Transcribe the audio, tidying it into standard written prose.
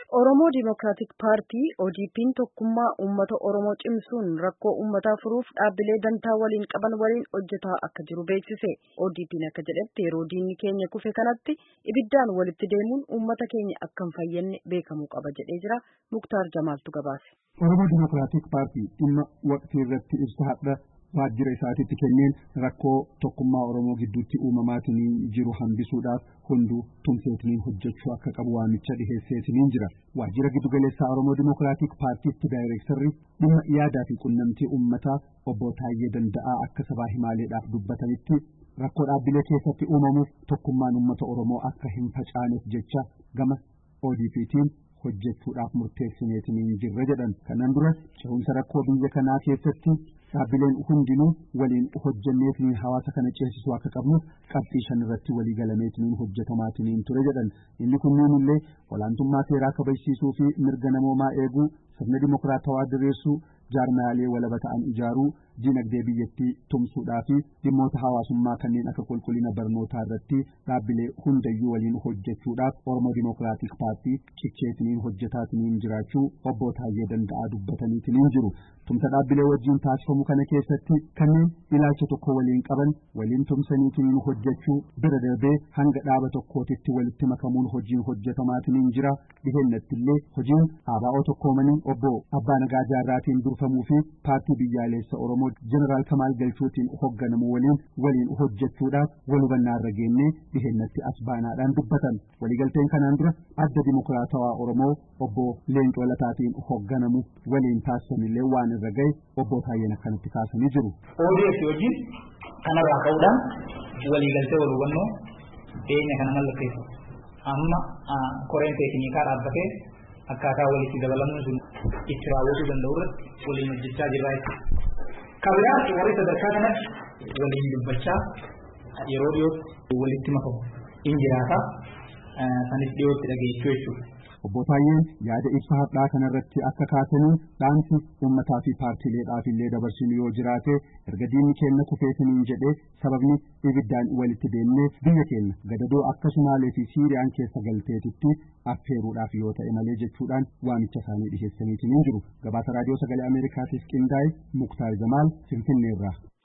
Oromoo Dimokiraatik Paartii ODP'n tokkummaa uummata Oromoo cimsuun rakkoo uummataa furuuf dhaabbilee dantaa waliin qaban waliin hojjetaa akka jiru beeksise. ODP'n akka jedhetti yeroo diinni keenya kufe kanatti ibiddaan walitti deemuun uummata keenya akka hin fayyadne beekamuu qaba jedhee jira. Muktaar Jamaaltu gabaase. Oromoo Dimokiraatik Paartii dhimma waqtii irratti ibsa hadha waajjira isaatiitti kenneen rakkoo tokkummaa Oromoo gidduutti uumamaatiin jiru hambisuudhaaf hunduu tumseetiin hojjechuu akka qabu waamicha dhiheesseetiin jira. Waajjira giddugaleessaa Oromoo Dimokiraatik Paartiitti daayireektarri dhimma yaadaa fi qunnamtii uummataa obbo Taayyee Danda'aa akka sabaa himaaleedhaaf dubbatanitti rakkoo dhaabbilee keessatti uumamuuf tokkummaan uummata Oromoo akka hin facaaneef jecha gama ODP'tiin hojjechuudhaaf murteessineetiin jirra jedhan. Kanaan dura cehumsa rakkoo biyya kanaa keessatti dhaabbileen hundinuu waliin hojjenneetiin hawaasa kana ceesisuu akka qabnuuf qabxii 5 irratti walii galameetiin hojjetamaatiin ture jedhan. Inni kunniin illee olaantummaa seeraa kabachiisuu fi mirga namoomaa eeguu, sirna dimokiraatawaa diriirsuu, jaarmaalee walaba ta'an ijaaruu, dinagdee biyyattii tumsuudhaa fi dhimmoota hawaasummaa kanneen akka qulqullina barnootaa irratti dhaabbilee hundayyuu waliin hojjechuudhaaf Oromoo Dimokiraatik Paartii cicheetiin hojjetaatiin jiraachuu obbo Taayyee Danda'aa dubbataniitiin jiru. Tumsa dhaabbilee wajjin taasifamu kana keessatti kanneen ilaalcha tokko waliin qaban waliin tumsaniitiin hojjechuu bira darbee hanga dhaaba tokkootitti walitti makamuun hojiin hojjetamaatiin jira. Dhihennatti illee hojiin ABO tokkoomanii obbo Abbaa Nagaa Jaarraatiin durfamuu fi paartii biyyaalessa Oromoo Jeneraal Kamaal Galchuutiin hoogganamu waliin hojjechuudhaaf wal hubannaa irra geennee dhihennatti as baanaadhaan dubbatan. Waliigalteen kanaan dura adda dimokiraatawaa Oromoo obbo Leencoo Lataatiin hoogganamu waliin taasisanillee waan irra gahe obbo Taayyeen akkanatti kaasanii jiru. ODP wajjin kanarraa ka'uudhaan waliigaltee wal hubannoo dhiyeenya kana mallatteessu. Amma koreen teeknikaa dhaabbatee akkaataa walitti dabalamuun sun itti raawwachuu danda'u irratti waliin hojjechaa jirra jechuudha. Kabiraatti warri sadarkaa kanatti waliin dubbachaa yeroo dhiyootti walitti makamu in jiraata sanis dhiyootti dhageechuu jechuudha. Obbo Taayyeen yaada ibsa hadhaa kanarratti akka kaasanii dhaamsi uummataa fi paartiileedhaaf illee dabarsinu yoo jiraate erga diinni keenya kufeetiniin jedhee sababni ibiddaan walitti deemneef biyya keenya gadadoo akka Sumaalee fi Siiriyaan keessa galteetitti affeeruudhaaf yoo ta'e malee jechuudhaan waamicha isaanii dhiheessaniitiin jiru. Gabaasa raadiyoo sagalee Ameerikaatiif qindaa'e Muktaar Jamaal Finfinneerraa.